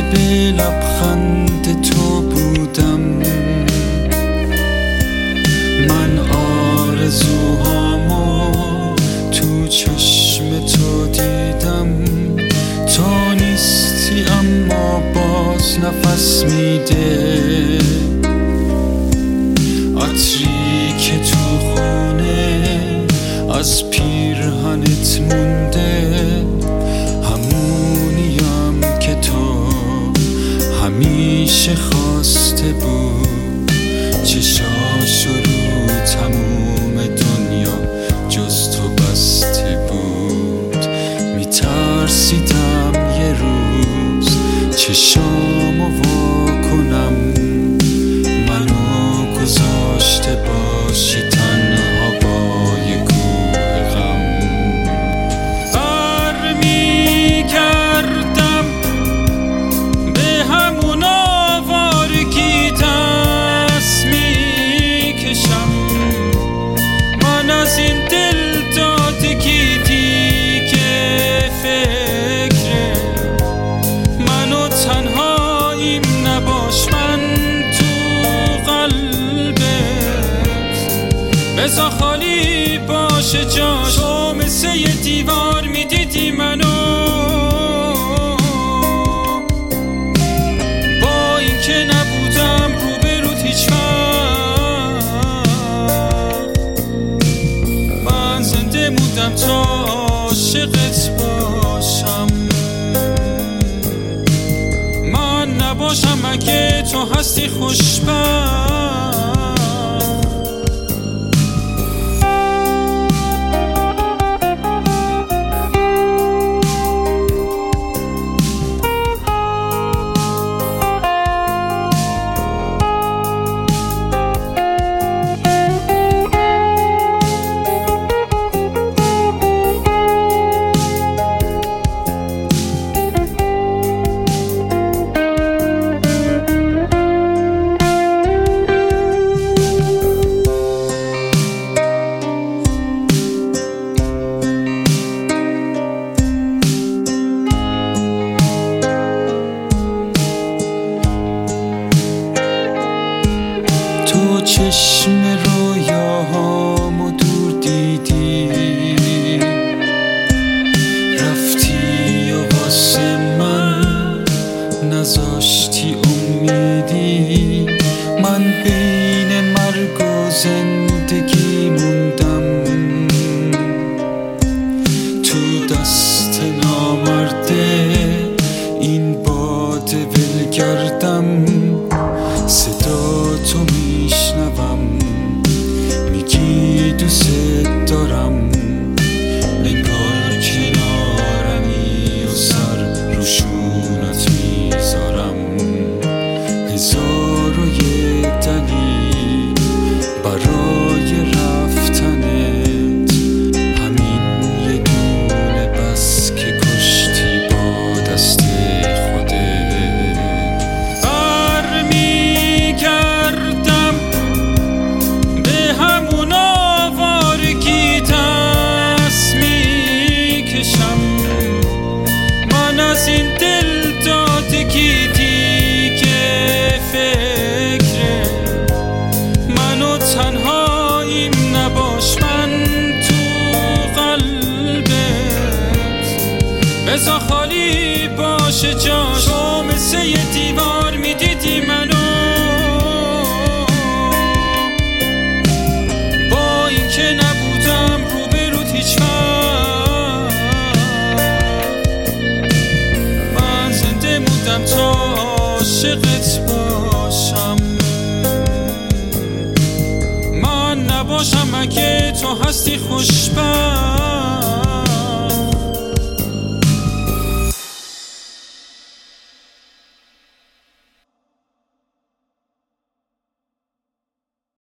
به لبخند تو بودم، من آرزوهامو تو چشم تو دیدم. تو نیستی اما باز نفس میده، عطری که تو خونه از پیرهنت مونده، همونیم که تو همیشه خواسته بود. چشاشو رو تموم دنیا جز تو بسته بود. میترسیدم یه روز چشامو وا کنم، منو گذاشته باشی تنها با یه کوه غم. برمیگردم به همون آوارگی، دست میکشم من از این دل دادگی. دیگه فکر منو تنهاییم نباش، من تو قلبت بذار خالی باشه جاش. تو مثل یه دیوار میدیدی منو، با این که نبودم روبروت هیچ وقت. من زنده موندم تا عاشقت باشم، من نباشم اگه تو هستی خوشبخت. تو چشم رویاهامو دور دیدی، رفتی و واسه من نذاشتی امیدی. من بین مرگ و زندگی موندم، تو دست نامرده این باد ولگردم. صدا تو میشنوم میگی دوست دارم، انگار کنارمی و سر روشونت میذارم. هزار و یه دلیل برای رفتنت، همین یه دونه بس که کشتی با دست خودت. برمیگردم به همون آوارگی، دست میکشم من از این دل دادگی. دیگه فکر منو تنهاییم نباش، من تو قلبت بذار خالی باشه جاش. تو مثل یه دیوار میدیدی منو، با این که نبودم روبروت هیچ وقت. من زنده موندم تا عاشقت باشم، من نباشم اگه تو هستی خوشبخت.